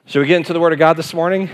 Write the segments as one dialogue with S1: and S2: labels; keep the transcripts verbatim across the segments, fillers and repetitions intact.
S1: Should we get into the Word of God this morning?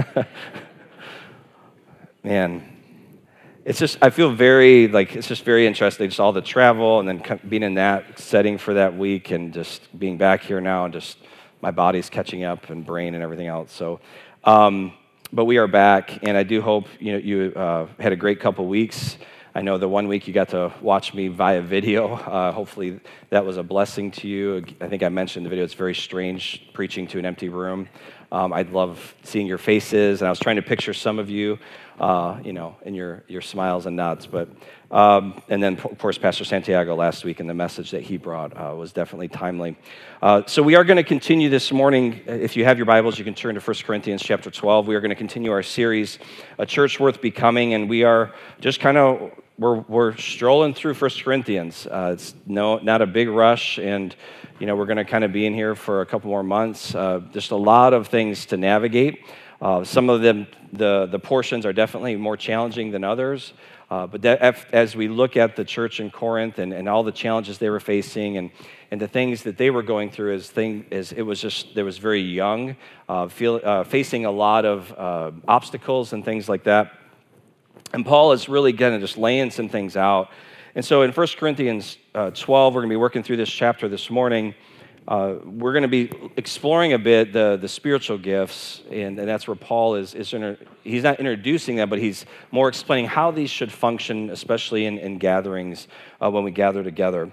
S1: Man, it's just, I feel very, like, it's just very interesting, just all the travel and then being in that setting for that week and just being back here now and just my body's catching up and brain and everything else. So, um, but we are back, and I do hope, you know, you uh, had a great couple weeks. I know the one week you got to watch me via video. Uh, hopefully that was a blessing to you. I think I mentioned in the video, it's very strange preaching to an empty room. Um, I love seeing your faces, and I was trying to picture some of you, uh, you know, in your, your smiles and nods. But um, and then, of course, Pastor Santiago last week, and the message that he brought uh, was definitely timely. Uh, so we are going to continue this morning. If you have your Bibles, you can turn to First Corinthians chapter twelve. We are going to continue our series, A Church Worth Becoming, and we are just kind of We're we're strolling through First Corinthians. Uh, it's no not a big rush, and you know we're going to kind of be in here for a couple more months. Uh, just a lot of things to navigate. Uh, some of them, the the portions are definitely more challenging than others. Uh, but that, as we look at the church in Corinth and, and all the challenges they were facing and and the things that they were going through, as thing is it was just there was very young, uh, feel, uh, facing a lot of uh, obstacles and things like that. And Paul is really kind of just laying some things out. And so in First Corinthians uh, twelve, we're going to be working through this chapter this morning. Uh, we're going to be exploring a bit the, the spiritual gifts, and, and that's where Paul is, is inter- he's not introducing them, but he's more explaining how these should function, especially in, in gatherings uh, when we gather together.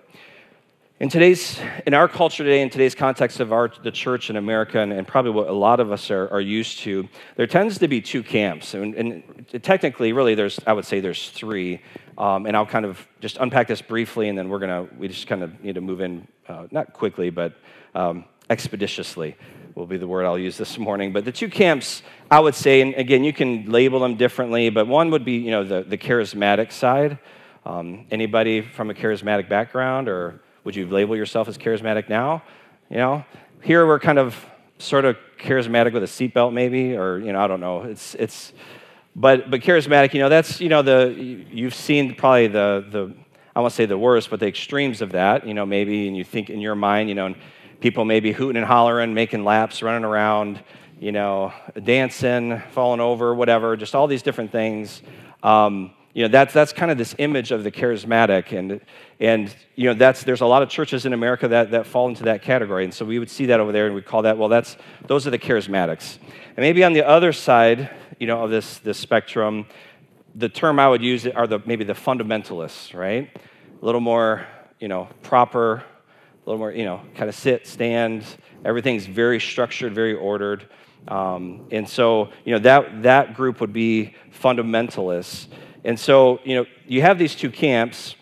S1: In today's, in our culture today, in today's context of our the church in America, and, and probably what a lot of us are, are used to, there tends to be two camps, and, and technically, really, there's I would say there's three, um, and I'll kind of just unpack this briefly, and then we're gonna we just kind of need to move in, uh, not quickly, but um, expeditiously will be the word I'll use this morning. But the two camps, I would say, and again, you can label them differently, but one would be, you know, the the charismatic side. Um, anybody from a charismatic background, or would you label yourself as charismatic now? You know, here we're kind of sort of charismatic with a seatbelt, maybe, or you know, I don't know. It's it's, but but charismatic, you know, that's you know the you've seen probably the the I won't say the worst, but the extremes of that. You know, maybe, and you think in your mind, you know, and people maybe hooting and hollering, making laps, running around, you know, dancing, falling over, whatever, just all these different things. Um, You know, that's that's kind of this image of the charismatic, and and you know that's there's a lot of churches in America that that fall into that category, and so we would see that over there, and we call that well, that's those are the charismatics. And maybe on the other side, you know, of this this spectrum, the term I would use are the maybe the fundamentalists, right? A little more, you know, proper, a little more, you know, kind of sit, stand. Everything's very structured, very ordered, um, and so you know that that group would be fundamentalists. And so, you know, you have these two camps,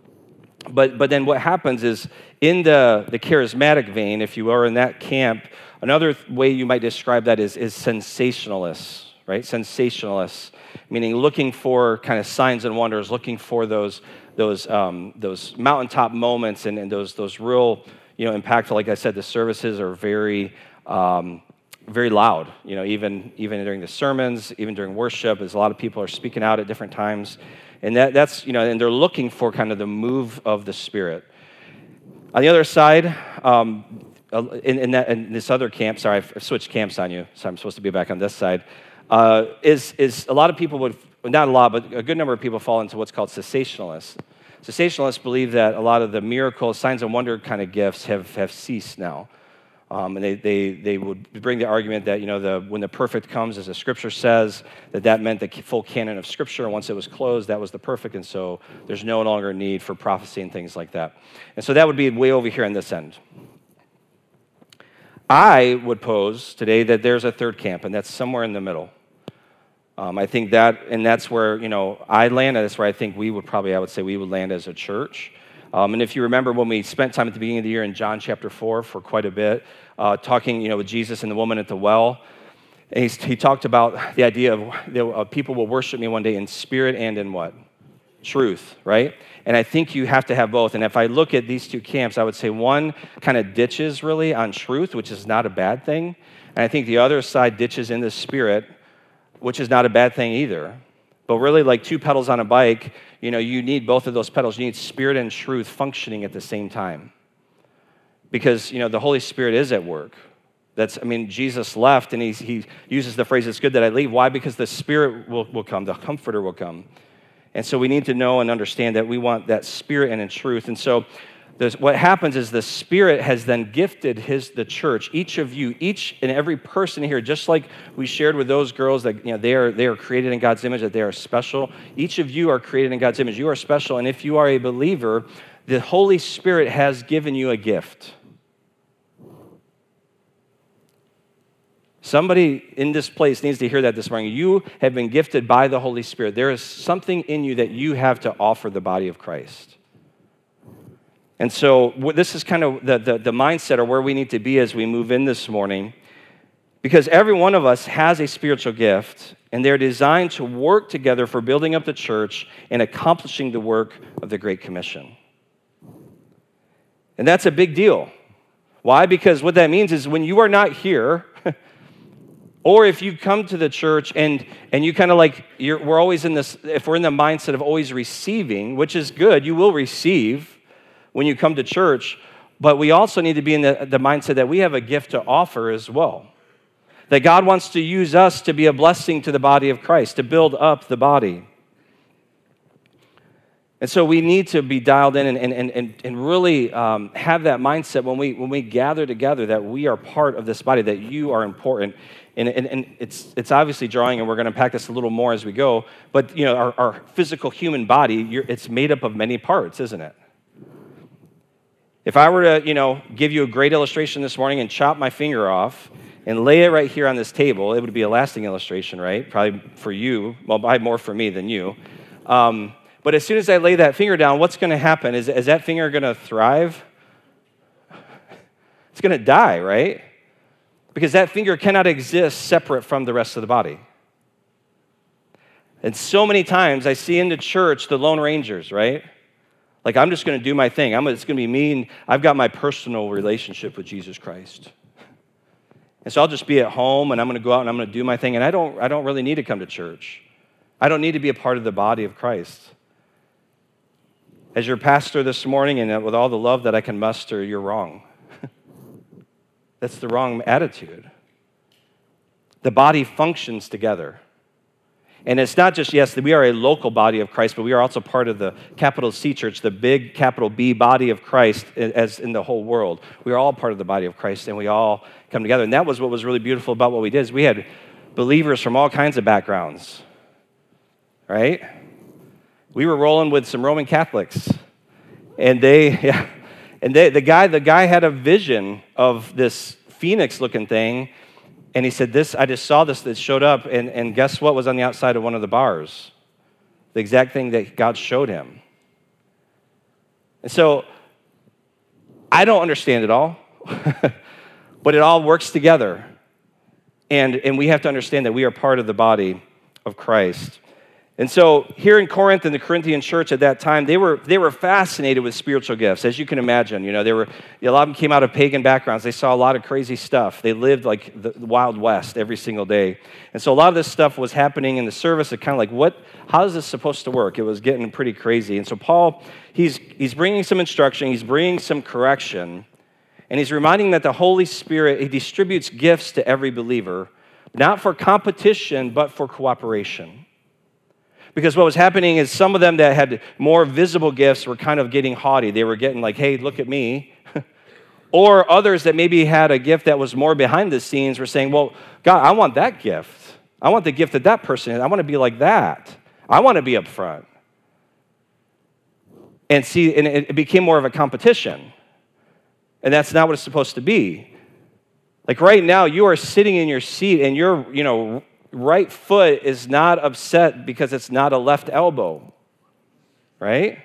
S1: but but then what happens is in the, the charismatic vein, if you are in that camp, another way you might describe that is, is sensationalists, right? Sensationalists, meaning looking for kind of signs and wonders, looking for those those um, those mountaintop moments and, and those those real, you know, impactful. Like I said, the services are very um, very loud, you know, even even during the sermons, even during worship, as a lot of people are speaking out at different times. And that that's, you know, and they're looking for kind of the move of the Spirit. On the other side, um, in, in, that, in this other camp, sorry, I've switched camps on you, so I'm supposed to be back on this side, uh, is, is a lot of people would, not a lot, but a good number of people fall into what's called cessationalists. Cessationalists believe that a lot of the miracles, signs and wonder kind of gifts have, have ceased now. Um, and they, they they would bring the argument that, you know, the when the perfect comes, as the Scripture says, that that meant the full canon of Scripture. And once it was closed, that was the perfect. And so there's no longer need for prophecy and things like that. And so that would be way over here on this end. I would pose today that there's a third camp, and that's somewhere in the middle. Um, I think that, and that's where, you know, I land, and that's where I think we would probably, I would say we would land as a church. Um, and if you remember when we spent time at the beginning of the year in John chapter four for quite a bit, uh, talking, you know, with Jesus and the woman at the well, and he's, he talked about the idea of that, uh, people will worship me one day in spirit and in what? Truth, right? And I think you have to have both. And if I look at these two camps, I would say one kind of ditches really on truth, which is not a bad thing. And I think the other side ditches in the spirit, which is not a bad thing either. But really, like two pedals on a bike, you know, you need both of those pedals. You need spirit and truth functioning at the same time. Because, you know, the Holy Spirit is at work. That's, I mean, Jesus left, and he, he uses the phrase, it's good that I leave. Why? Because the Spirit will, will come, the Comforter will come. And so we need to know and understand that we want that Spirit and in truth. And so what happens is the Spirit has then gifted his the church, each of you, each and every person here, just like we shared with those girls that, you know, they are they are created in God's image, that they are special. Each of you are created in God's image. You are special, and if you are a believer, the Holy Spirit has given you a gift. Somebody in this place needs to hear that this morning. You have been gifted by the Holy Spirit. There is something in you that you have to offer the body of Christ. And so this is kind of the, the, the mindset or where we need to be as we move in this morning, because every one of us has a spiritual gift, and they're designed to work together for building up the church and accomplishing the work of the Great Commission. And that's a big deal. Why? Because what that means is when you are not here, or if you come to the church and, and you kind of like, you're, we're always in this, if we're in the mindset of always receiving, which is good, you will receive when you come to church, but we also need to be in the, the mindset that we have a gift to offer as well. That God wants to use us to be a blessing to the body of Christ, to build up the body. And so we need to be dialed in and, and, and, and really um, have that mindset when we, when we gather together that we are part of this body, that you are important. And, and, and it's, it's obviously drawing, and we're going to unpack this a little more as we go, but you know, our, our physical human body, you're, it's made up of many parts, isn't it? If I were to, you know, give you a great illustration this morning and chop my finger off and lay it right here on this table, it would be a lasting illustration, right? Probably for you, well, probably more for me than you. Um, but as soon as I lay that finger down, what's going to happen? Is, is that finger going to thrive? It's going to die, right? Because that finger cannot exist separate from the rest of the body. And so many times I see in the church the Lone Rangers, right? Like, I'm just going to do my thing. I'm, it's going to be me, and I've got my personal relationship with Jesus Christ. And so I'll just be at home, and I'm going to go out, and I'm going to do my thing, and I don't, I don't really need to come to church. I don't need to be a part of the body of Christ. As your pastor this morning, and with all the love that I can muster, you're wrong. That's the wrong attitude. The body functions together. And it's not just, yes, we are a local body of Christ, but we are also part of the capital C church, the big capital B body of Christ as in the whole world. We are all part of the body of Christ, and we all come together. And that was what was really beautiful about what we did, is we had believers from all kinds of backgrounds, right? We were rolling with some Roman Catholics, and they, yeah, and they, the guy, the guy had a vision of this phoenix-looking thing. And he said, "This, I just saw this that showed up, and, and guess what was on the outside of one of the bars? The exact thing that God showed him." And so, I don't understand it all, but it all works together. And, and we have to understand that we are part of the body of Christ. And so, here in Corinth, in the Corinthian church at that time, they were they were fascinated with spiritual gifts, as you can imagine. You know, they were a lot of them came out of pagan backgrounds. They saw a lot of crazy stuff. They lived like the Wild West every single day, and so a lot of this stuff was happening in the service. It kind of like, what? How is this supposed to work? It was getting pretty crazy. And so Paul, he's he's bringing some instruction, he's bringing some correction, and he's reminding that the Holy Spirit, he distributes gifts to every believer, not for competition, but for cooperation. Because what was happening is some of them that had more visible gifts were kind of getting haughty. They were getting like, hey, look at me. Or others that maybe had a gift that was more behind the scenes were saying, well, God, I want that gift. I want the gift that that person has. I want to be like that. I want to be up front. And see, and it became more of a competition. And that's not what it's supposed to be. Like right now, you are sitting in your seat and you're, you know, right foot is not upset because it's not a left elbow, right?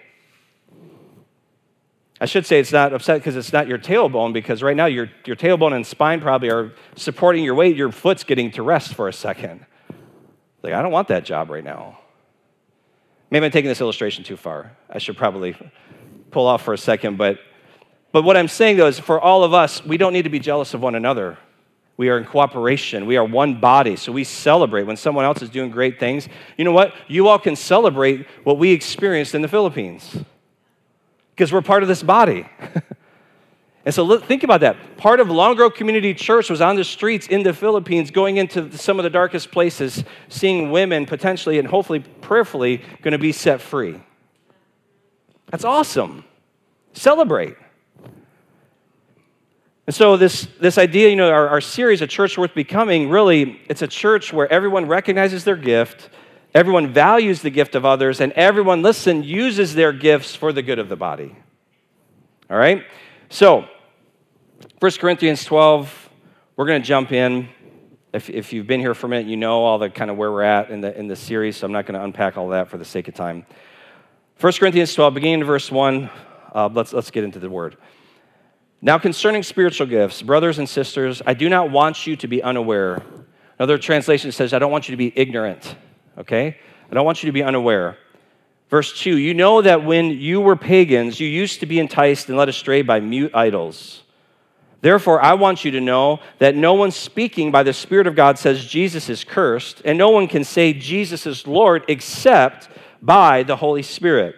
S1: I should say it's not upset because it's not your tailbone, because right now your, your tailbone and spine probably are supporting your weight. Your foot's getting to rest for a second. Like, I don't want that job right now. Maybe I'm taking this illustration too far. I should probably pull off for a second. But, but what I'm saying, though, is for all of us, we don't need to be jealous of one another. We are in cooperation. We are one body, so we celebrate when someone else is doing great things. You know what? You all can celebrate what we experienced in the Philippines because we're part of this body. And so look, think about that. Part of Long Grove Community Church was on the streets in the Philippines, going into some of the darkest places, seeing women potentially and hopefully prayerfully going to be set free. That's awesome. Celebrate. And so this, this idea, you know, our, our series, A Church Worth Becoming, really, it's a church where everyone recognizes their gift, everyone values the gift of others, and everyone, listen, uses their gifts for the good of the body. All right? So, First Corinthians twelve, we're going to jump in. If, if you've been here for a minute, you know all the kind of where we're at in the, in the series, so I'm not going to unpack all that for the sake of time. First Corinthians twelve, beginning in verse one, uh, let's, let's get into the word. Now concerning spiritual gifts, brothers and sisters, I do not want you to be unaware. Another translation says, I don't want you to be ignorant, okay? I don't want you to be unaware. Verse two, you know that when you were pagans, you used to be enticed and led astray by mute idols. Therefore, I want you to know that no one speaking by the Spirit of God says Jesus is cursed, and no one can say Jesus is Lord except by the Holy Spirit.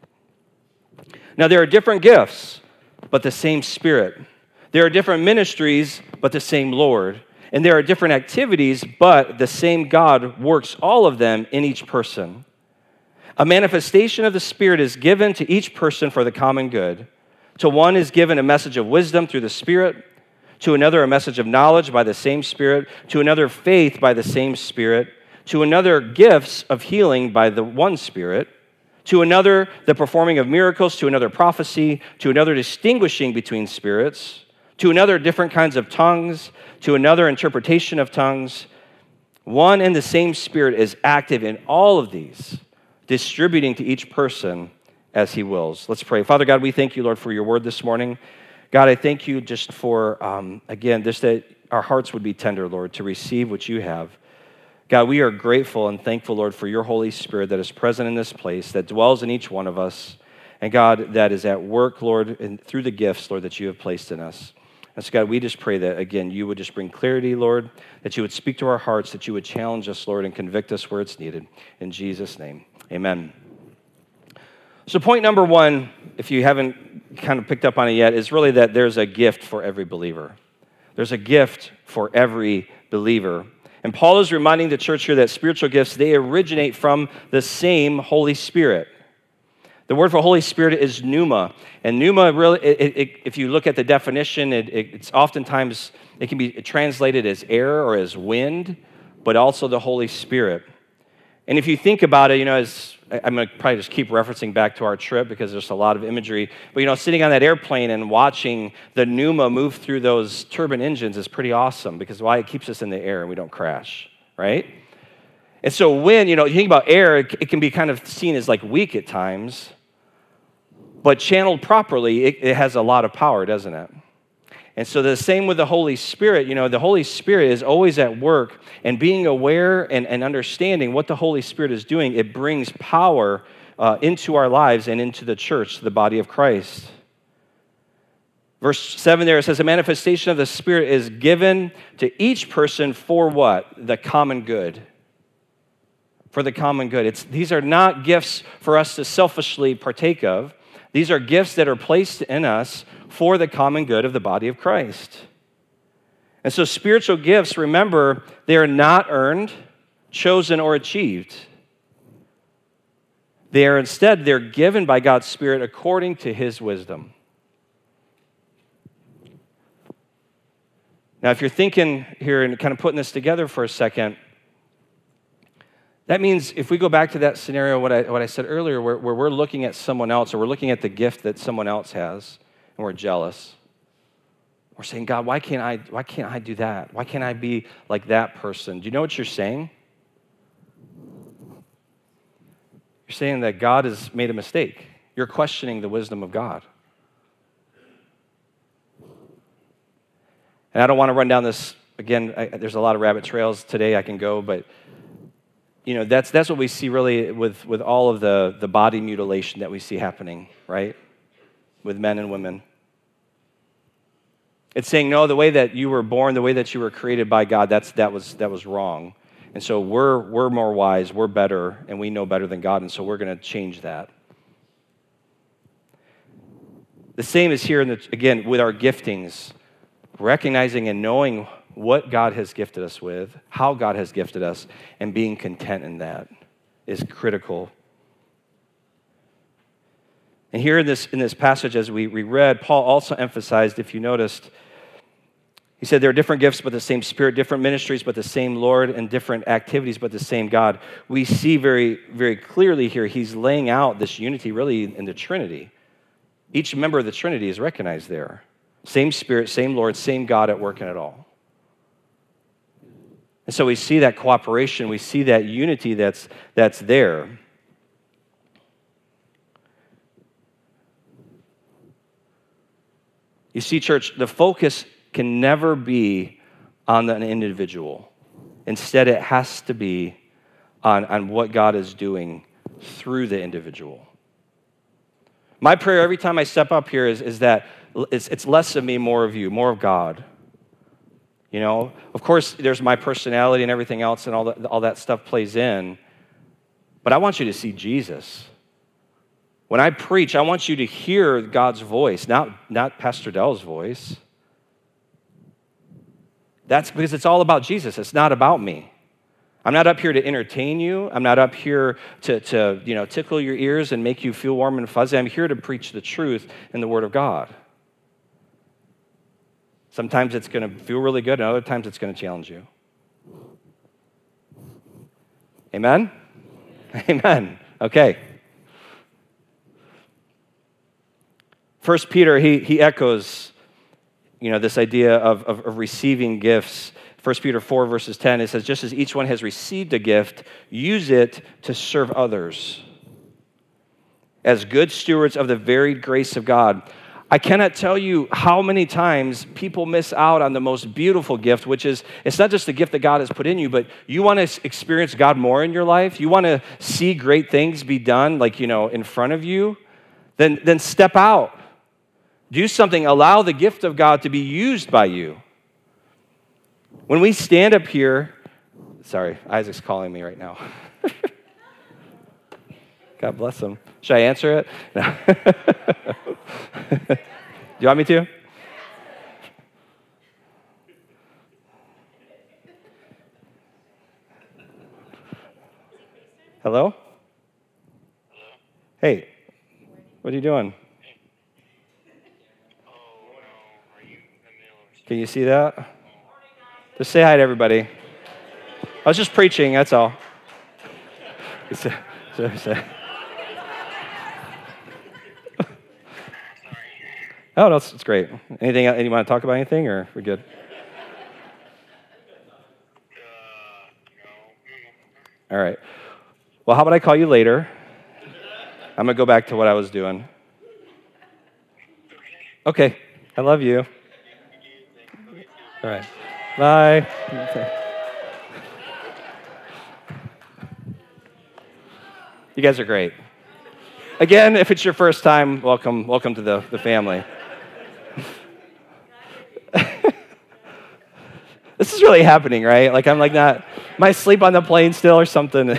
S1: Now, there are different gifts, but the same Spirit. There are different ministries, but the same Lord. And there are different activities, but the same God works all of them in each person. A manifestation of the Spirit is given to each person for the common good. To one is given a message of wisdom through the Spirit, to another a message of knowledge by the same Spirit, to another faith by the same Spirit, to another gifts of healing by the one Spirit, to another the performing of miracles, to another prophecy, to another distinguishing between spirits, to another different kinds of tongues, to another interpretation of tongues. One and the same Spirit is active in all of these, distributing to each person as he wills. Let's pray. Father God, we thank you, Lord, for your word this morning. God, I thank you just for, um, again, just that our hearts would be tender, Lord, to receive what you have. God, we are grateful and thankful, Lord, for your Holy Spirit that is present in this place, that dwells in each one of us, and God, that is at work, Lord, and through the gifts, Lord, that you have placed in us. And so, God, we just pray that, again, you would just bring clarity, Lord, that you would speak to our hearts, that you would challenge us, Lord, and convict us where it's needed. In Jesus' name, amen. So point number one, if you haven't kind of picked up on it yet, is really that there's a gift for every believer. There's a gift for every believer. And Paul is reminding the church here that spiritual gifts, they originate from the same Holy Spirit. The word for Holy Spirit is pneuma. And pneuma, really, it, it, if you look at the definition, it, it, it's oftentimes, it can be translated as air or as wind, but also the Holy Spirit. And if you think about it, you know, as I'm going to probably just keep referencing back to our trip because there's a lot of imagery. But, you know, sitting on that airplane and watching the pneuma move through those turbine engines is pretty awesome because why? It keeps us in the air and we don't crash, right? And so when, you know, you think about air, it, it can be kind of seen as like weak at times, but channeled properly, it, it has a lot of power, doesn't it? And so the same with the Holy Spirit. You know, the Holy Spirit is always at work, and being aware and, and understanding what the Holy Spirit is doing, it brings power uh, into our lives and into the church, the body of Christ. Verse seven there, it says, a manifestation of the Spirit is given to each person for what? The common good. For the common good. It's, these are not gifts for us to selfishly partake of. These are gifts that are placed in us for the common good of the body of Christ. And so spiritual gifts, remember, they are not earned, chosen, or achieved. They are instead, they're given by God's Spirit according to his wisdom. Now, if you're thinking here and kind of putting this together for a second, that means if we go back to that scenario, what I, what I said earlier, where, where we're looking at someone else, or we're looking at the gift that someone else has, and we're jealous, we're saying, God, why can't I, why can't I do that? Why can't I be like that person? Do you know what you're saying? You're saying that God has made a mistake. You're questioning the wisdom of God. And I don't want to run down this, again, I, there's a lot of rabbit trails today I can go, but you know, that's that's what we see really with, with all of the, the body mutilation that we see happening, right? With men and women. It's saying, no, the way that you were born, the way that you were created by God, that's that was that was wrong. And so we're we're more wise, we're better, and we know better than God, and so we're going to change that. The same is here, in the, again, with our giftings, recognizing and knowing what God has gifted us with, how God has gifted us, and being content in that is critical. And here in this, in this passage, as we, we read, Paul also emphasized, if you noticed, he said there are different gifts, but the same Spirit, different ministries, but the same Lord, and different activities, but the same God. We see very, very clearly here, he's laying out this unity really in the Trinity. Each member of the Trinity is recognized there. Same Spirit, same Lord, same God at work in it all. And so we see that cooperation, we see that unity that's, that's there. You see, church, the focus can never be on an individual. Instead, it has to be on, on what God is doing through the individual. My prayer every time I step up here is, is that it's, it's less of me, more of you, more of God. You know, of course, there's my personality and everything else, and all that, all that stuff plays in. But I want you to see Jesus. When I preach, I want you to hear God's voice, not, not Pastor Dell's voice. That's because it's all about Jesus. It's not about me. I'm not up here to entertain you. I'm not up here to, to you know, tickle your ears and make you feel warm and fuzzy. I'm here to preach the truth in the Word of God. Sometimes it's going to feel really good, and other times it's going to challenge you. Amen? Amen. Okay. First Peter, he, he echoes, you know, this idea of, of, of receiving gifts. First Peter four, verses ten, it says, just as each one has received a gift, use it to serve others as good stewards of the varied grace of God. I cannot tell you how many times people miss out on the most beautiful gift, which is, it's not just the gift that God has put in you, but you want to experience God more in your life. You want to see great things be done, like, you know, in front of you. Then, then step out. Do something. Allow the gift of God to be used by you. When we stand up here, sorry, Isaac's calling me right now. God bless him. Should I answer it? No. Do you want me to? Hello? Hello? Hey, what are you doing? Oh, no. Are you in the middle of something? Can you see that? Just say hi to everybody. I was just preaching, that's all. So, so, so. Oh, no, it's, it's great. Anything? You want to talk about anything, or we good? All right. Well, how about I call you later? I'm going to go back to what I was doing. Okay. I love you. All right. Bye. You guys are great. Again, if it's your first time, welcome, welcome to the, the family. This is really happening, right? Like, I'm like not, am I asleep on the plane still or something?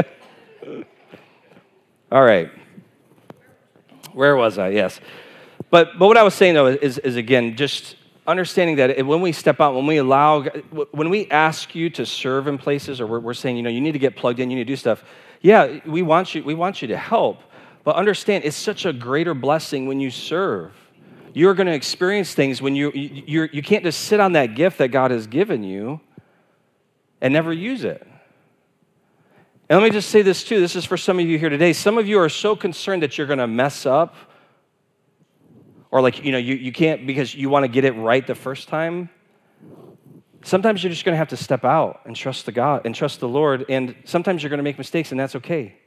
S1: All right. Where was I? Yes. But but what I was saying, though, is, is again, just understanding that when we step out, when we allow, when we ask you to serve in places, or we're, we're saying, you know, you need to get plugged in, you need to do stuff. Yeah, we want you, we want you to help. But understand, it's such a greater blessing when you serve. You're going to experience things when you you you can't just sit on that gift that God has given you and never use it. And let me just say this too. This is for some of you here today. Some of you are so concerned that you're going to mess up, or like, you know, you, you can't because you want to get it right the first time. Sometimes you're just going to have to step out and trust the God and trust the Lord. And sometimes you're going to make mistakes, and that's okay.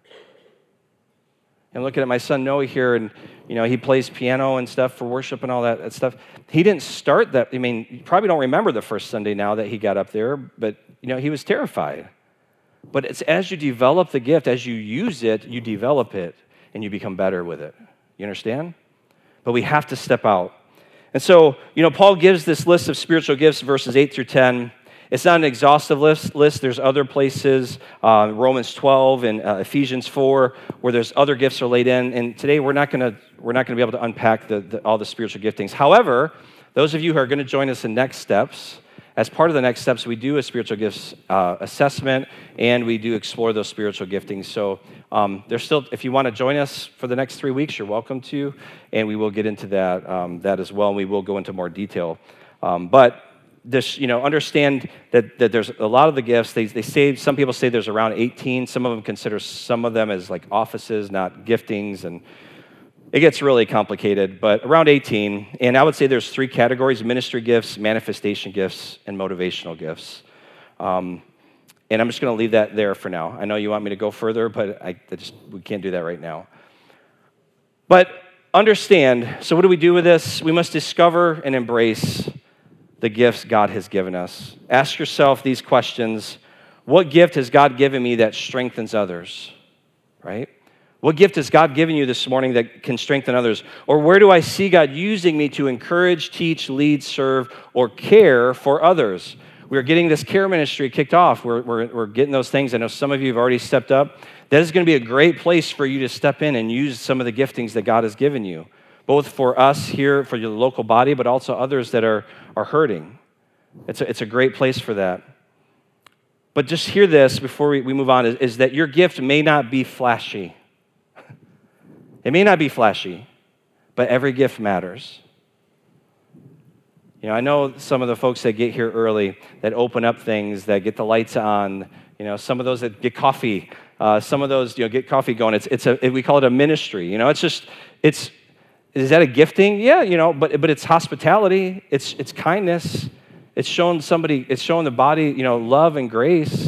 S1: And looking at my son Noah here, and you know, he plays piano and stuff for worship and all that, that stuff. He didn't start that. I mean, you probably don't remember the first Sunday now that he got up there, but you know, he was terrified. But it's as you develop the gift, as you use it, you develop it, and you become better with it. You understand? But we have to step out. And so, you know, Paul gives this list of spiritual gifts, verses eight through ten. It's not an exhaustive list. list. There's other places, uh, Romans twelve and uh, Ephesians four, where there's other gifts are laid in. And today we're not going to we're not going to be able to unpack the, the, all the spiritual giftings. However, those of you who are going to join us in Next Steps, as part of the Next Steps, we do a spiritual gifts uh, assessment, and we do explore those spiritual giftings. So um, there's still, if you want to join us for the next three weeks, you're welcome to, and we will get into that um, that as well, and we will go into more detail. Um, but this, you know, understand that, that there's a lot of the gifts. They they say some people say there's around eighteen. Some of them consider some of them as like offices, not giftings, and it gets really complicated, but around eighteen. And I would say there's three categories: ministry gifts, manifestation gifts, and motivational gifts. Um, and I'm just going to leave that there for now. I know you want me to go further, but I, I just we can't do that right now. But understand, so what do we do with this? We must discover and embrace the gifts God has given us. Ask yourself these questions. What gift has God given me that strengthens others, right? What gift has God given you this morning that can strengthen others? Or where do I see God using me to encourage, teach, lead, serve, or care for others? We're getting this care ministry kicked off. We're, we're, we're getting those things. I know some of you have already stepped up. That is going to be a great place for you to step in and use some of the giftings that God has given you, both for us here, for your local body, but also others that are, are hurting. It's a, it's a great place for that. But just hear this before we, we move on, is, is that your gift may not be flashy. It may not be flashy, but every gift matters. You know, I know some of the folks that get here early, that open up things, that get the lights on, you know, some of those that get coffee, uh, some of those, you know, get coffee going. It's, it's a, we call it a ministry. You know, it's just, it's, is that a gifting? Yeah, you know, but, but it's hospitality, it's, it's kindness, it's showing somebody, it's showing the body, you know, love and grace.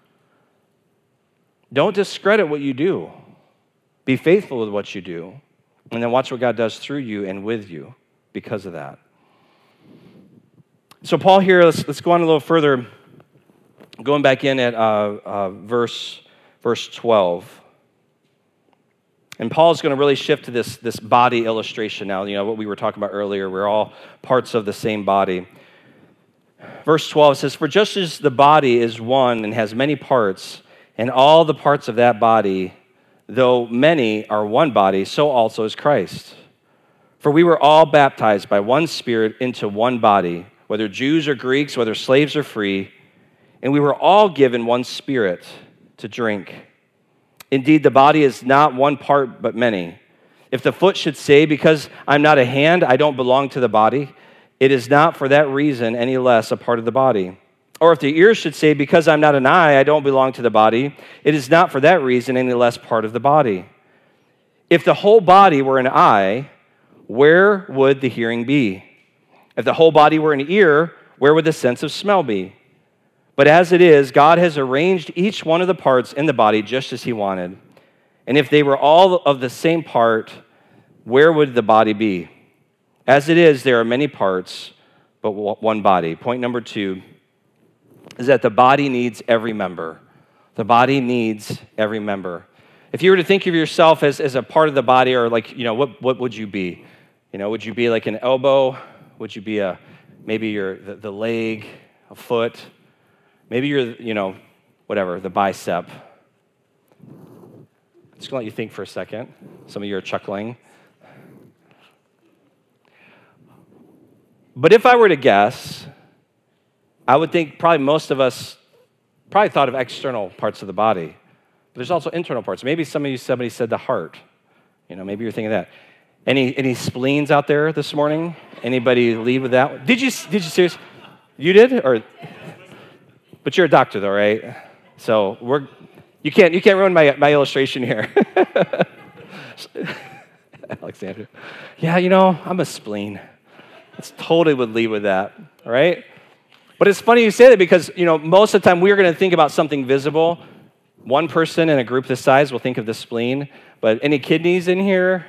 S1: Don't discredit what you do. Be faithful with what you do, and then watch what God does through you and with you because of that. So Paul here, let's, let's go on a little further, going back in at uh, uh, verse, verse twelve. And Paul's going to really shift to this, this body illustration now, you know, what we were talking about earlier. We're all parts of the same body. Verse twelve says, "For just as the body is one and has many parts, and all the parts of that body, though many are one body, so also is Christ. For we were all baptized by one Spirit into one body, whether Jews or Greeks, whether slaves or free, and we were all given one Spirit to drink. Indeed, the body is not one part, but many. If the foot should say, because I'm not a hand, I don't belong to the body, it is not for that reason any less a part of the body. Or if the ear should say, because I'm not an eye, I don't belong to the body, it is not for that reason any less part of the body. If the whole body were an eye, where would the hearing be? If the whole body were an ear, where would the sense of smell be? But as it is, God has arranged each one of the parts in the body just as he wanted. And if they were all of the same part, where would the body be? As it is, there are many parts, but one body." Point number two is that the body needs every member. The body needs every member. If you were to think of yourself as, as a part of the body, or like, you know, what, what would you be? You know, would you be like an elbow? Would you be a, maybe your the, the leg, a foot? Maybe you're, you know, whatever, the bicep. Just gonna let you think for a second. Some of you are chuckling. But if I were to guess, I would think probably most of us probably thought of external parts of the body. But there's also internal parts. Maybe some of you, somebody said the heart. You know, maybe you're thinking that. Any any spleens out there this morning? Anybody lead with that one? Did you did you seriously? You did? Or but you're a doctor though, right? So we're you can't you can't ruin my my illustration here. Alexandra. Yeah, you know, I'm a spleen. It's totally would lead with that, all right? But it's funny you say that because, you know, most of the time we're going to think about something visible. One person in a group this size will think of the spleen, but any kidneys in here?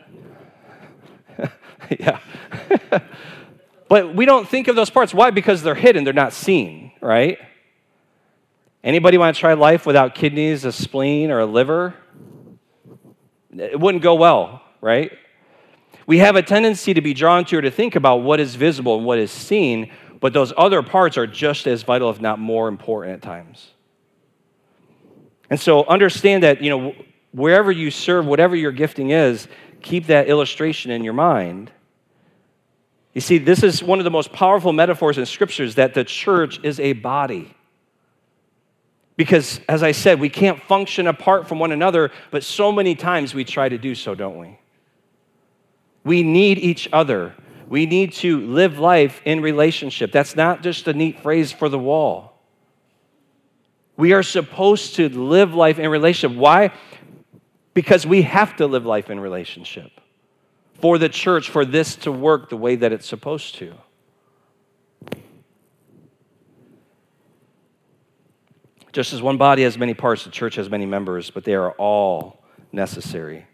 S1: Yeah. But we don't think of those parts. Why? Because they're hidden. They're not seen, right? Anybody want to try life without kidneys, a spleen, or a liver? It wouldn't go well, right? We have a tendency to be drawn to or to think about what is visible and what is seen, but those other parts are just as vital, if not more important at times. And so understand that, you know, wherever you serve, whatever your gifting is, keep that illustration in your mind. You see, this is one of the most powerful metaphors in Scriptures, that the church is a body. Because, as I said, we can't function apart from one another, but so many times we try to do so, don't we? We need each other. We need to live life in relationship. That's not just a neat phrase for the wall. We are supposed to live life in relationship. Why? Because we have to live life in relationship for the church, for this to work the way that it's supposed to. Just as one body has many parts, the church has many members, but they are all necessary.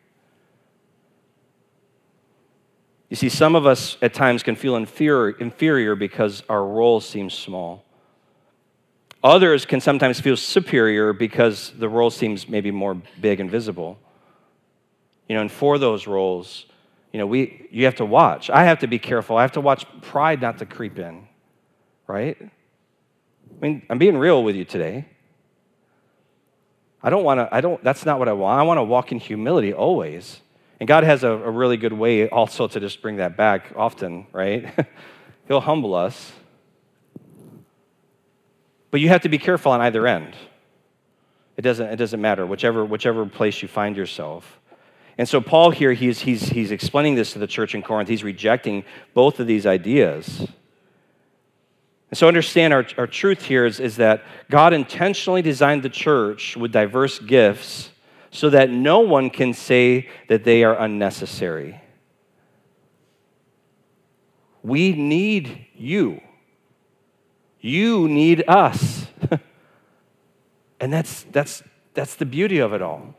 S1: You see, some of us at times can feel inferior, inferior because our role seems small. Others can sometimes feel superior because the role seems maybe more big and visible. You know, and for those roles, you know, we you have to watch. I have to be careful. I have to watch pride not to creep in, right? I mean, I'm being real with you today. I don't want to, I don't, that's not what I want. I want to walk in humility always. And God has a, a really good way also to just bring that back often, right? He'll humble us. But you have to be careful on either end. It doesn't, it doesn't matter, whichever, whichever place you find yourself. And so Paul here, he's, he's, he's explaining this to the church in Corinth. He's rejecting both of these ideas. And so understand our, our truth here is, is that God intentionally designed the church with diverse gifts so that no one can say that they are unnecessary. We need you. You need us. And that's, that's, that's the beauty of it all.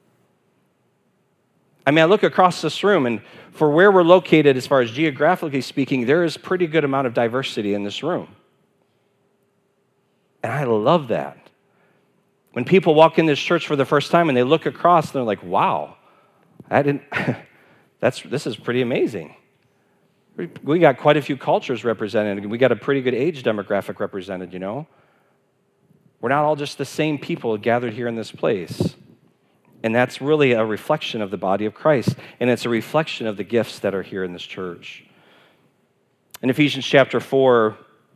S1: I mean, I look across this room, and for where we're located, as far as geographically speaking, there is a pretty good amount of diversity in this room. And I love that. When people walk in this church for the first time and they look across, they're like, wow, I didn't, that's, this is pretty amazing. We got quite a few cultures represented. We got a pretty good age demographic represented, you know. We're not all just the same people gathered here in this place. And that's really a reflection of the body of Christ. And it's a reflection of the gifts that are here in this church. In Ephesians chapter four,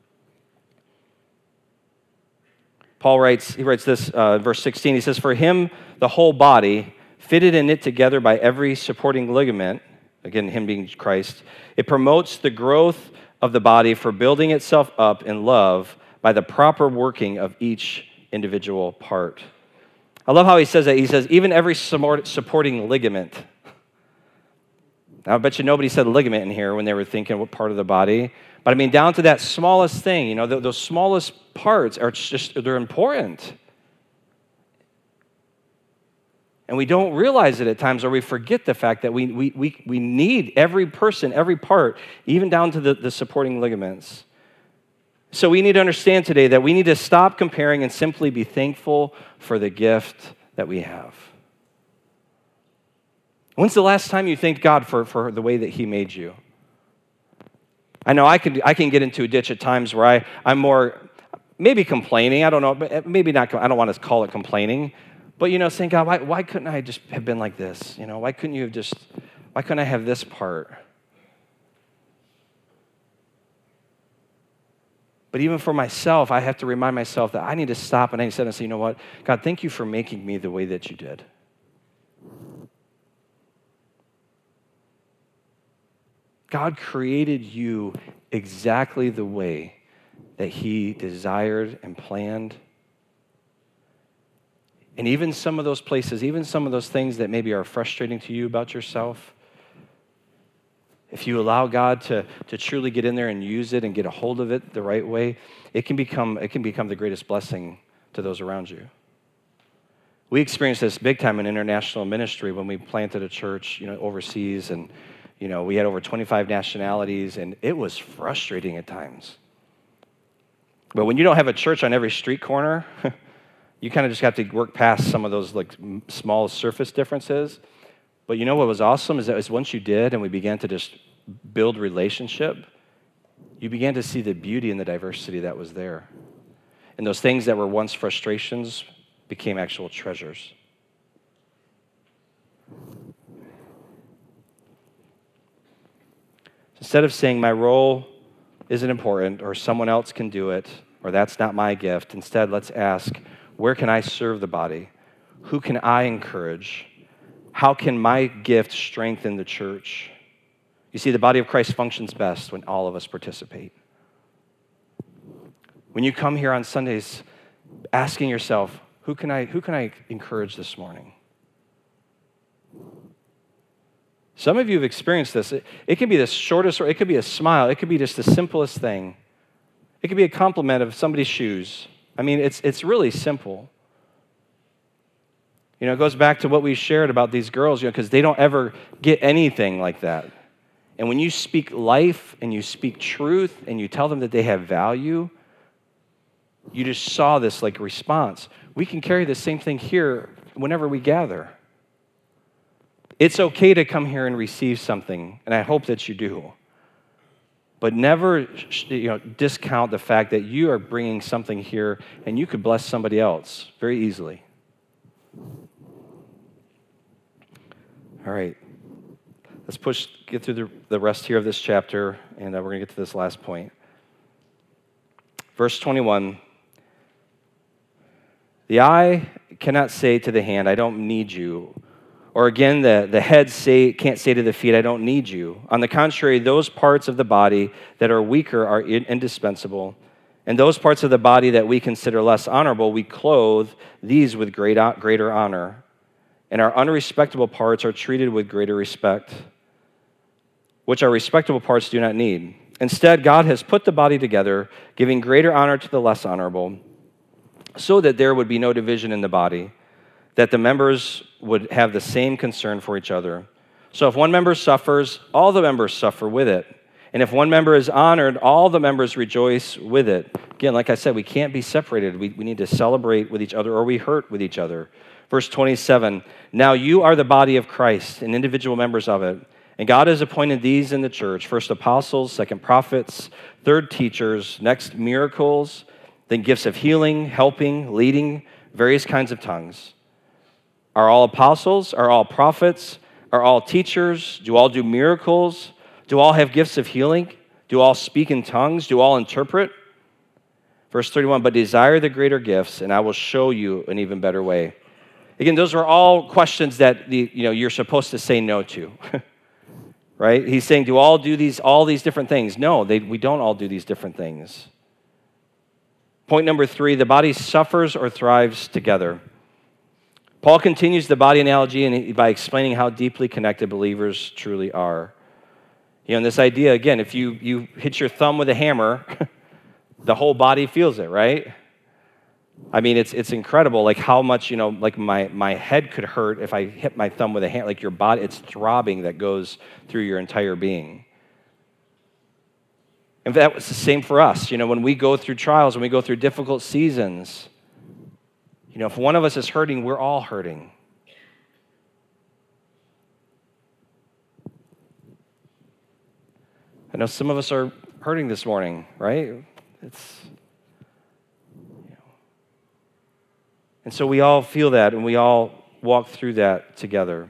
S1: Paul writes, he writes this, uh, verse sixteen, he says, "For him, the whole body, fitted and knit together by every supporting ligament," again, him being Christ, "it promotes the growth of the body for building itself up in love by the proper working of each individual part." I love how he says that. He says, even every supporting ligament. Now, I bet you nobody said ligament in here when they were thinking what part of the body. But I mean, down to that smallest thing, you know, those smallest parts are just, they're important. And we don't realize it at times, or we forget the fact that we, we, we, we need every person, every part, even down to the, the supporting ligaments. So we need to understand today that we need to stop comparing and simply be thankful for the gift that we have. When's the last time you thanked God for, for the way that he made you? I know I can, I can get into a ditch at times where I, I'm more, maybe complaining, I don't know, but maybe not, I don't want to call it complaining, but, you know, saying, God, why, why couldn't I just have been like this? You know, why couldn't you have just, why couldn't I have this part? But even for myself, I have to remind myself that I need to stop and I need to sit and say, you know what? God, thank you for making me the way that you did. God created you exactly the way that he desired and planned. And even some of those places, even some of those things that maybe are frustrating to you about yourself, if you allow God to, to truly get in there and use it and get a hold of it the right way, it can become, it can become the greatest blessing to those around you. We experienced this big time in international ministry when we planted a church, you know, overseas, and you know, we had over twenty-five nationalities, and it was frustrating at times. But when you don't have a church on every street corner, you kind of just have to work past some of those like small surface differences. But you know what was awesome is that is once you did and we began to just build relationship, you began to see the beauty and the diversity that was there. And those things that were once frustrations became actual treasures. Instead of saying my role isn't important or someone else can do it or that's not my gift, instead let's ask, where can I serve the body? Who can I encourage? How can my gift strengthen the church? You see, the body of Christ functions best when all of us participate. When you come here on Sundays, asking yourself, who can I, who can I encourage this morning? Some of you have experienced this. It, it can be the shortest, or it could be a smile. It could be just the simplest thing. It could be a compliment of somebody's shoes. I mean, it's it's really simple. You know, it goes back to what we shared about these girls, you know, because they don't ever get anything like that. And when you speak life and you speak truth and you tell them that they have value, you just saw this like response. We can carry the same thing here whenever we gather. It's okay to come here and receive something, and I hope that you do. But never, you know, discount the fact that you are bringing something here and you could bless somebody else very easily. All right. Let's push, get through the, the rest here of this chapter, and uh, we're going to get to this last point. Verse twenty-one. The eye cannot say to the hand, I don't need you. Or again, the, the head say, can't say to the feet, I don't need you. On the contrary, those parts of the body that are weaker are in, indispensable. And those parts of the body that we consider less honorable, we clothe these with great, greater honor. And our unrespectable parts are treated with greater respect, which our respectable parts do not need. Instead, God has put the body together, giving greater honor to the less honorable, so that there would be no division in the body, that the members would have the same concern for each other. So if one member suffers, all the members suffer with it. And if one member is honored, all the members rejoice with it. Again, like I said, we can't be separated. We, we need to celebrate with each other, or we hurt with each other. Verse twenty-seven, now you are the body of Christ and individual members of it. And God has appointed these in the church, first apostles, second prophets, third teachers, next miracles, then gifts of healing, helping, leading, various kinds of tongues. Are all apostles? Are all prophets? Are all teachers? Do all do miracles? Do all have gifts of healing? Do all speak in tongues? Do all interpret? Verse thirty-one, but desire the greater gifts, and I will show you an even better way. Again, those are all questions that the, you know, you're supposed to say no to. Right? He's saying, do all do these all these different things? No, they, we don't all do these different things. Point number three, the body suffers or thrives together. Paul continues the body analogy by explaining how deeply connected believers truly are. You know, and this idea, again, if you, you hit your thumb with a hammer, the whole body feels it, right? I mean, it's it's incredible, like how much, you know, like my, my head could hurt if I hit my thumb with a hammer. Like your body, it's throbbing that goes through your entire being. And that was the same for us. You know, when we go through trials, when we go through difficult seasons, you know, if one of us is hurting, we're all hurting. I know some of us are hurting this morning, right? It's, you know. And so we all feel that, and we all walk through that together.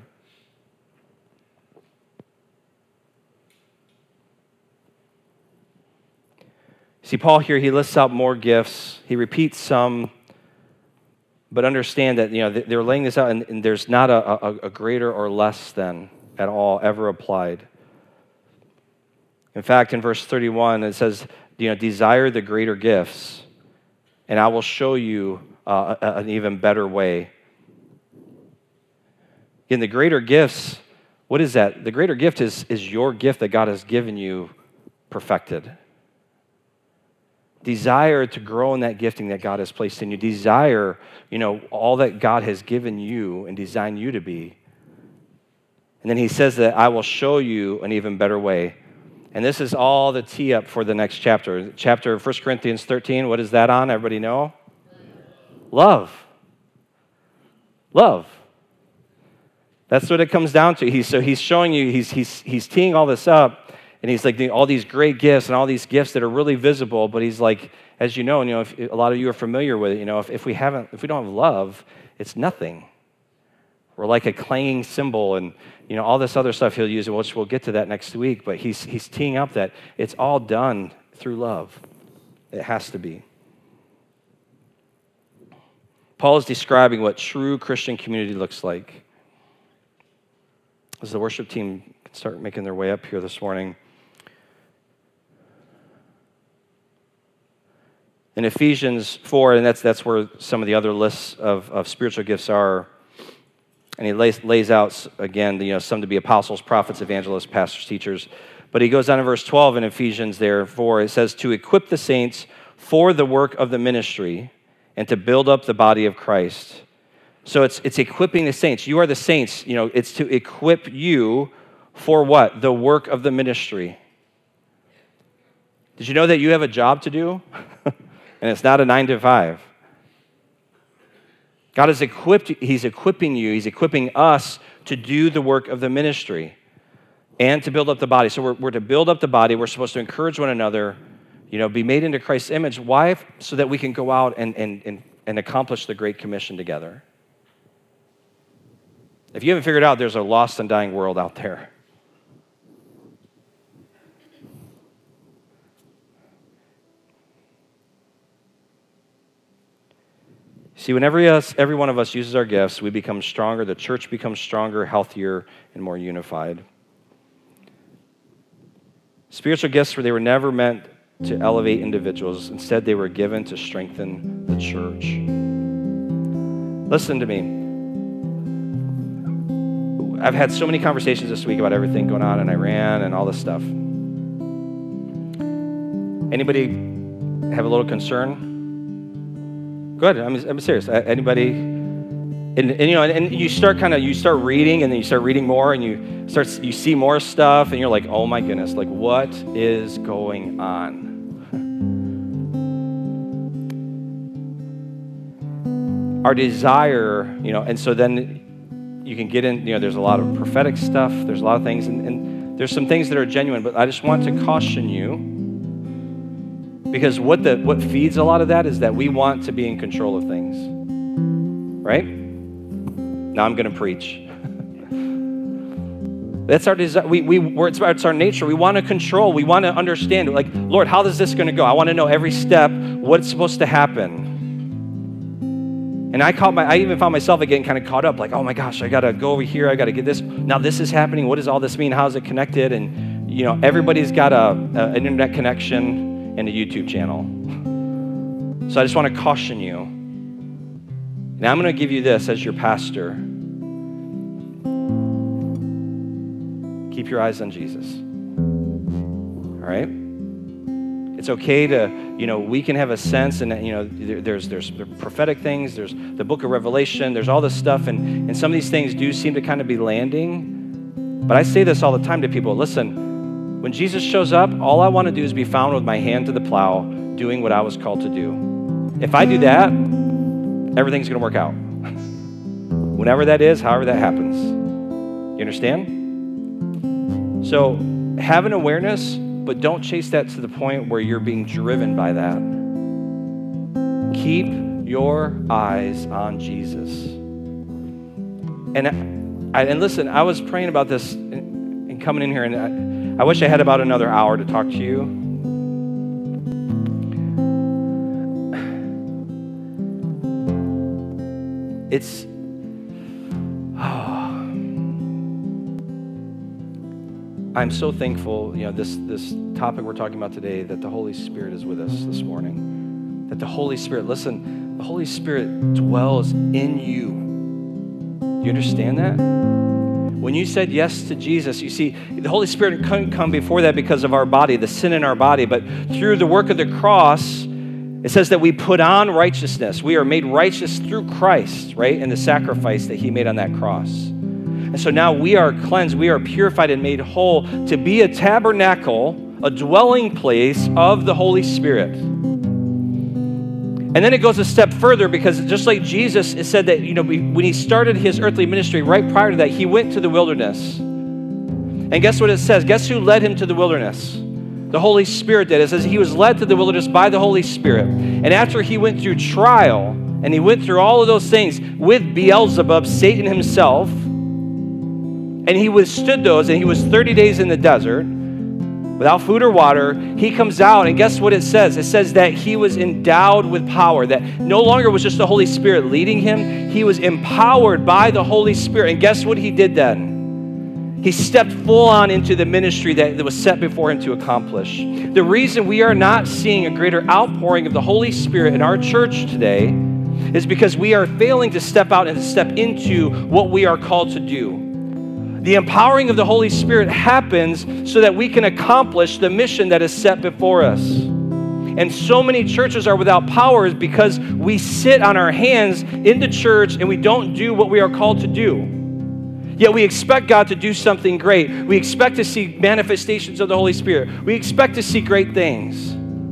S1: See, Paul here, he lists out more gifts. He repeats some. But understand that, you know, they're laying this out, and, and there's not a, a, a greater or less than at all ever applied. In fact, in verse thirty-one, it says, you know, desire the greater gifts, and I will show you uh, a, an even better way. In the greater gifts, what is that? The greater gift is, is your gift that God has given you perfected. Desire to grow in that gifting that God has placed in you. Desire, you know, all that God has given you and designed you to be. And then he says that I will show you an even better way. And this is all the tee up for the next chapter. Chapter First Corinthians thirteen, what is that on? Everybody know? Love. Love. That's what it comes down to. He's, so he's showing you, he's, he's, he's teeing all this up. And he's like, all these great gifts and all these gifts that are really visible, but he's like, as you know, and you know, if, a lot of you are familiar with it, you know, if, if we haven't, if we don't have love, it's nothing, We're like a clanging cymbal and, you know, all this other stuff he'll use, which we'll get to that next week. But he's, he's teeing up that it's all done through love. It has to be. Paul is describing what true Christian community looks like. As the worship team can start making their way up here this morning. In Ephesians four, and that's that's where some of the other lists of, of spiritual gifts are, and he lays, lays out, again, you know, some to be apostles, prophets, evangelists, pastors, teachers. But he goes down in verse twelve in Ephesians there, four, it says, to equip the saints for the work of the ministry and to build up the body of Christ. So it's it's equipping the saints. You are the saints. You know, it's to equip you for what? The work of the ministry. Did you know that you have a job to do? And it's not a nine to five. God has equipped, he's equipping you, he's equipping us to do the work of the ministry and to build up the body. So we're, we're to build up the body. We're supposed to encourage one another, you know, be made into Christ's image. Why? So that we can go out and, and, and, and accomplish the Great Commission together. If you haven't figured out, there's a lost and dying world out there. See, whenever us, every one of us uses our gifts, we become stronger, the church becomes stronger, healthier, and more unified. Spiritual gifts, they were never meant to elevate individuals. Instead, they were given to strengthen the church. Listen to me. I've had so many conversations this week about everything going on in Iran and all this stuff. Anybody have a little concern? Good. I'm, I'm serious. Anybody? And, and you know, and, and you start kind of you start reading, and then you start reading more, and you start you see more stuff, and you're like, oh my goodness, like what is going on? Our desire, you know, and so then you can get in. You know, there's a lot of prophetic stuff. There's a lot of things, and, and there's some things that are genuine. But I just want to caution you. Because what the what feeds a lot of that is that we want to be in control of things, right? Now I'm going to preach. That's our desire. We we we're, it's, it's our nature. We want to control. We want to understand. Like, Lord, how is this going to go? I want to know every step. What's supposed to happen? And I caught my. I even found myself getting kind of caught up. Like, oh my gosh, I got to go over here. I got to get this. Now this is happening. What does all this mean? How is it connected? And you know, everybody's got a, a an internet connection and a YouTube channel. So I just want to caution you. Now I'm going to give you this as your pastor. Keep your eyes on Jesus. All right? It's okay to, you know, we can have a sense, and, you know, there, there's there's prophetic things, there's the book of Revelation, there's all this stuff, and, and some of these things do seem to kind of be landing. But I say this all the time to people, listen, when Jesus shows up, all I want to do is be found with my hand to the plow, doing what I was called to do. If I do that, everything's going to work out. Whenever that is, however that happens. You understand? So have an awareness, but don't chase that to the point where you're being driven by that. Keep your eyes on Jesus. And, I, and listen, I was praying about this and, and coming in here, and I, I wish I had about another hour to talk to you. It's, oh, I'm so thankful, you know, this, this topic we're talking about today, that the Holy Spirit is with us this morning. That the Holy Spirit, listen, the Holy Spirit dwells in you. Do you understand that? When you said yes to Jesus, you see, the Holy Spirit couldn't come before that because of our body, the sin in our body, but through the work of the cross, it says that we put on righteousness. We are made righteous through Christ, right, and the sacrifice that he made on that cross. And so now we are cleansed, we are purified and made whole to be a tabernacle, a dwelling place of the Holy Spirit. And then it goes a step further, because just like Jesus, it said that, you know, when he started his earthly ministry, right prior to that, he went to the wilderness. And guess what it says? Guess who led him to the wilderness? The Holy Spirit did. It says he was led to the wilderness by the Holy Spirit. And after he went through trial, and he went through all of those things with Beelzebub, Satan himself, and he withstood those, and he was thirty days in the desert without food or water. He comes out, and guess what it says? It says that he was endowed with power, that no longer was just the Holy Spirit leading him. He was empowered by the Holy Spirit. And guess what he did then? He stepped full on into the ministry that was set before him to accomplish. The reason we are not seeing a greater outpouring of the Holy Spirit in our church today is because we are failing to step out and to step into what we are called to do. The empowering of the Holy Spirit happens so that we can accomplish the mission that is set before us. And so many churches are without power is because we sit on our hands in the church and we don't do what we are called to do. Yet we expect God to do something great. We expect to see manifestations of the Holy Spirit. We expect to see great things.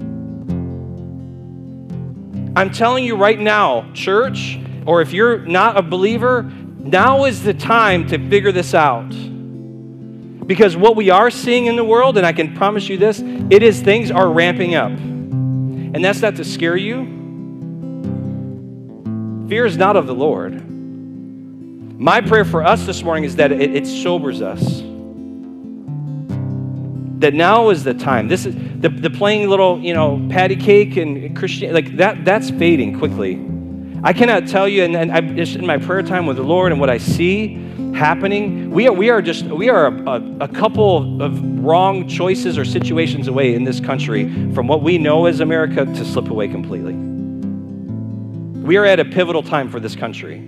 S1: I'm telling you right now, church, or if you're not a believer, now is the time to figure this out. Because what we are seeing in the world, and I can promise you this, it is things are ramping up. And that's not to scare you. Fear is not of the Lord. My prayer for us this morning is that it, it sobers us. That now is the time. This is the, the playing little, you know, patty cake and Christian, like that, that's fading quickly. I cannot tell you, and, and I just in my prayer time with the Lord and what I see happening, we are we are just we are a, a, a couple of wrong choices or situations away in this country from what we know as America to slip away completely. We are at a pivotal time for this country.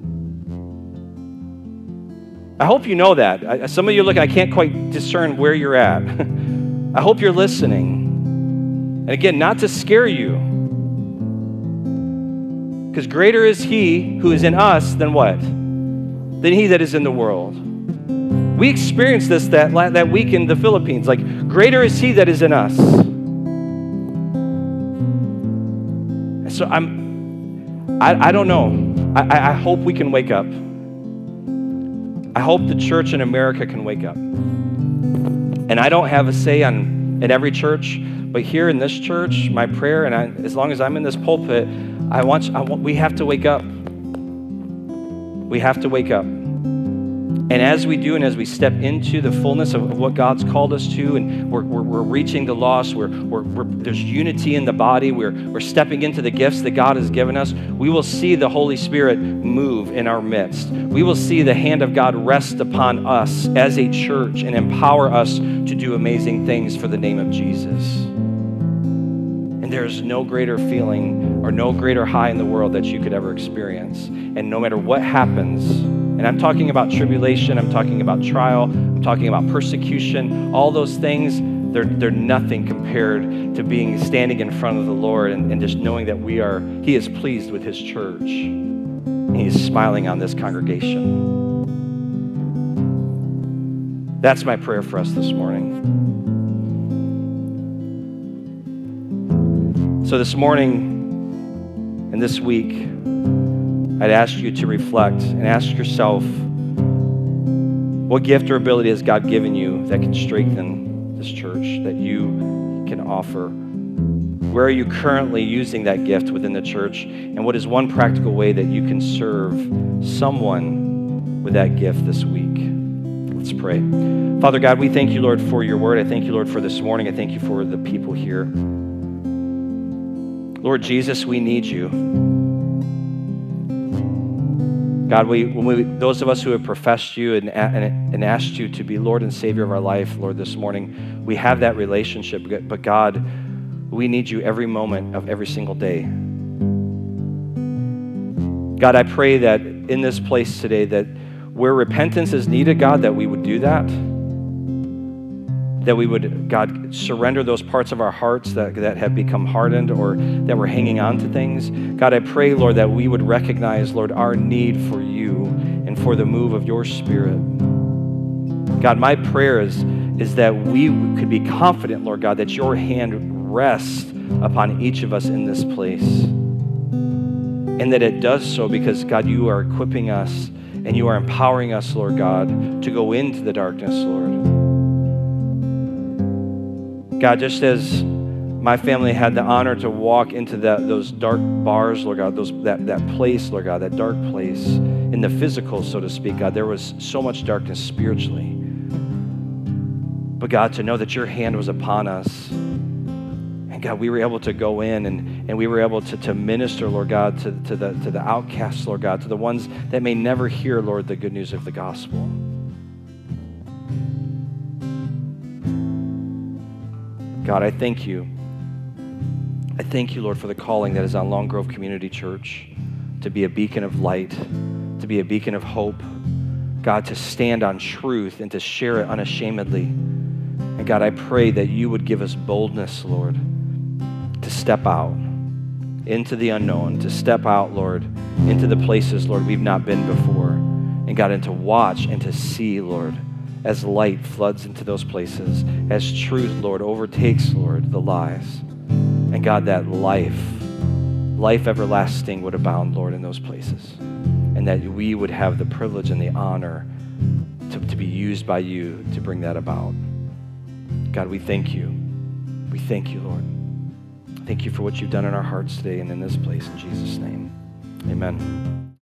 S1: I hope you know that. I, some of you look, I can't quite discern where you're at. I hope you're listening. And again, not to scare you. Because greater is he who is in us than what? Than he that is in the world. We experienced this that, that week in the Philippines. Like, greater is he that is in us. So I'm, I, I don't know. I, I hope we can wake up. I hope the church in America can wake up. And I don't have a say on in every church, but here in this church, my prayer, and I, as long as I'm in this pulpit, I want, I want we have to wake up. We have to wake up. And as we do, and as we step into the fullness of what God's called us to, and we're, we're, we're reaching the lost, we're, we're, we're, there's unity in the body, we're, we're stepping into the gifts that God has given us, we will see the Holy Spirit move in our midst. We will see the hand of God rest upon us as a church and empower us to do amazing things for the name of Jesus. And there's no greater feeling or no greater high in the world that you could ever experience. And no matter what happens, and I'm talking about tribulation, I'm talking about trial, I'm talking about persecution, all those things, they're, they're nothing compared to being standing in front of the Lord and, and just knowing that we are, he is pleased with his church. And he is smiling on this congregation. That's my prayer for us this morning. So this morning and this week, I'd ask you to reflect and ask yourself, what gift or ability has God given you that can strengthen this church, that you can offer? Where are you currently using that gift within the church? And what is one practical way that you can serve someone with that gift this week? Let's pray. Father God, we thank you, Lord, for your word. I thank you, Lord, for this morning. I thank you for the people here. Lord Jesus, we need you. God, we, when we, those of us who have professed you and, and, and asked you to be Lord and Savior of our life, Lord, this morning, we have that relationship. But God, we need you every moment of every single day. God, I pray that in this place today, that where repentance is needed, God, that we would do that. That we would, God, surrender those parts of our hearts that, that have become hardened or that we're hanging on to things. God, I pray, Lord, that we would recognize, Lord, our need for you and for the move of your Spirit. God, my prayer is, is that we could be confident, Lord God, that your hand rests upon each of us in this place. And that it does so because, God, you are equipping us and you are empowering us, Lord God, to go into the darkness, Lord. God, just as my family had the honor to walk into that, those dark bars, Lord God, those, that, that place, Lord God, that dark place in the physical, so to speak, God, there was so much darkness spiritually. But God, to know that your hand was upon us, and God, we were able to go in and, and we were able to, to minister, Lord God, to, to, the, to the outcasts, Lord God, to the ones that may never hear, Lord, the good news of the gospel. God, I thank you. I thank you, Lord, for the calling that is on Long Grove Community Church to be a beacon of light, to be a beacon of hope. God, to stand on truth and to share it unashamedly. And God, I pray that you would give us boldness, Lord, to step out into the unknown, to step out, Lord, into the places, Lord, we've not been before. And God, and to watch and to see, Lord, as light floods into those places, as truth, Lord, overtakes, Lord, the lies. And God, that life, life everlasting would abound, Lord, in those places. And that we would have the privilege and the honor to, to be used by you to bring that about. God, we thank you. We thank you, Lord. Thank you for what you've done in our hearts today and in this place. In Jesus' name, amen.